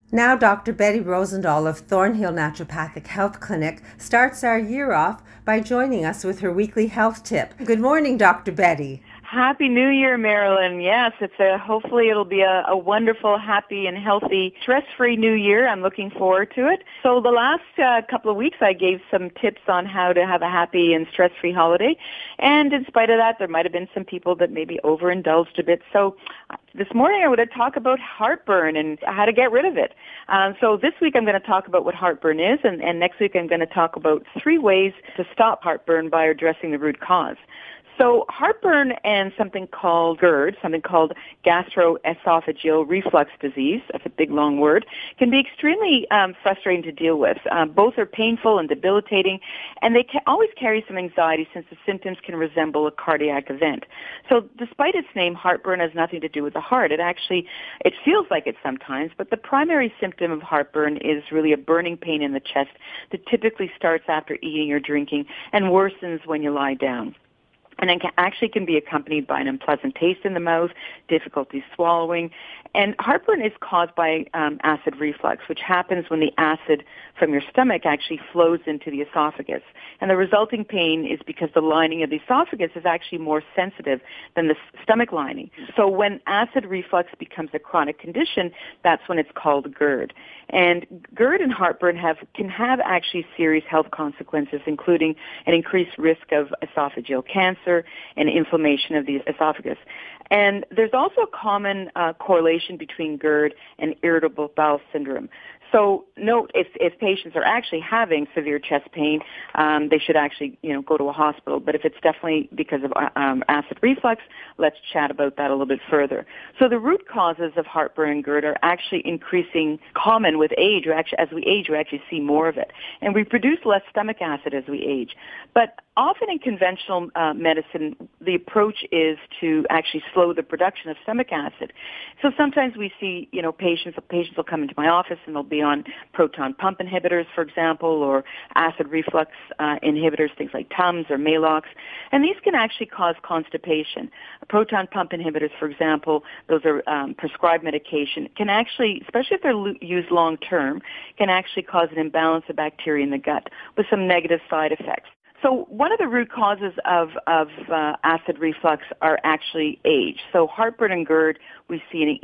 Now, Dr. Betty Rosendahl of Thornhill Naturopathic Health Clinic starts our year off by joining us with her weekly health tip. Good morning, Dr. Betty. Happy New Year, Marilyn. Yes, hopefully it'll be a wonderful, happy, and healthy, stress-free New Year. I'm looking forward to it. So the last couple of weeks I gave some tips on how to have a happy and stress-free holiday. And in spite of that, there might have been some people that maybe overindulged a bit. So this morning I want to talk about heartburn and how to get rid of it. So this week I'm going to talk about what heartburn is, and next week I'm going to talk about 3 ways to stop heartburn by addressing the root cause. So heartburn and something called GERD, something called gastroesophageal reflux disease, that's a big long word, can be extremely frustrating to deal with. Both are painful and debilitating, and they always carry some anxiety since the symptoms can resemble a cardiac event. So despite its name, heartburn has nothing to do with the heart. It feels like it sometimes, but the primary symptom of heartburn is really a burning pain in the chest that typically starts after eating or drinking and worsens when you lie down. And it can be accompanied by an unpleasant taste in the mouth, difficulty swallowing. And heartburn is caused by acid reflux, which happens when the acid from your stomach actually flows into the esophagus. And the resulting pain is because the lining of the esophagus is actually more sensitive than the stomach lining. So when acid reflux becomes a chronic condition, that's when it's called GERD. And GERD and heartburn can have actually serious health consequences, including an increased risk of esophageal cancer and inflammation of the esophagus. And there's also a common correlation between GERD and irritable bowel syndrome. So note if patients are actually having severe chest pain, they should actually go to a hospital. But if it's definitely because of acid reflux, let's chat about that a little bit further. So the root causes of heartburn and GERD are actually increasing common with age. As we age, we actually see more of it, and we produce less stomach acid as we age. But often in conventional medicine, the approach is to actually slow the production of stomach acid. So sometimes we see, patients will come into my office and they'll be on proton pump inhibitors, for example, or acid reflux inhibitors, things like Tums or Maalox, and these can actually cause constipation. Proton pump inhibitors, for example, those are prescribed medication, can actually, especially if they're used long term, can actually cause an imbalance of bacteria in the gut with some negative side effects. So one of the root causes of acid reflux are actually age. So heartburn and GERD, we see an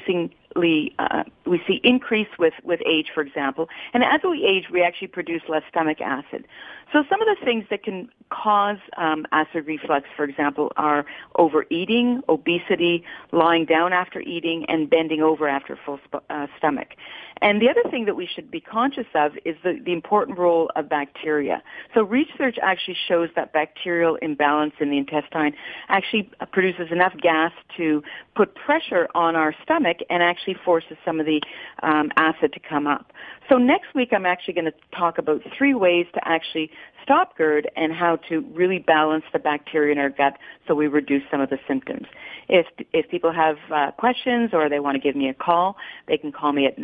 increase with age, for example. And as we age, we actually produce less stomach acid. So some of the things that can cause acid reflux, for example, are overeating, obesity, lying down after eating, and bending over after a full stomach. And the other thing that we should be conscious of is the important role of bacteria. So research actually shows that bacterial imbalance in the intestine actually produces enough gas to put pressure on our stomach and actually forces some of the acid to come up. So next week I'm actually going to talk about 3 ways to actually stop GERD and how to really balance the bacteria in our gut so we reduce some of the symptoms. If people have questions or they want to give me a call, they can call me at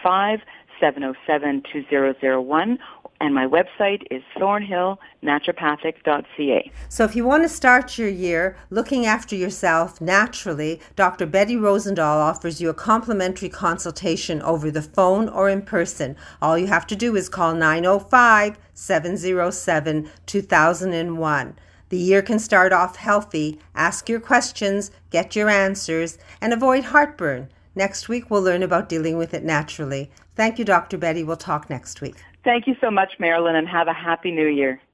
905-707-2001, and my website is thornhillnaturopathic.ca. So if you want to start your year looking after yourself naturally, Dr. Betty Rosendahl offers you a complimentary consultation over the phone or in person. All you have to do is call 905-707-2001. The year can start off healthy. Ask your questions, get your answers, and avoid heartburn. Next week, we'll learn about dealing with it naturally. Thank you, Dr. Betty. We'll talk next week. Thank you so much, Marilyn, and have a happy New Year.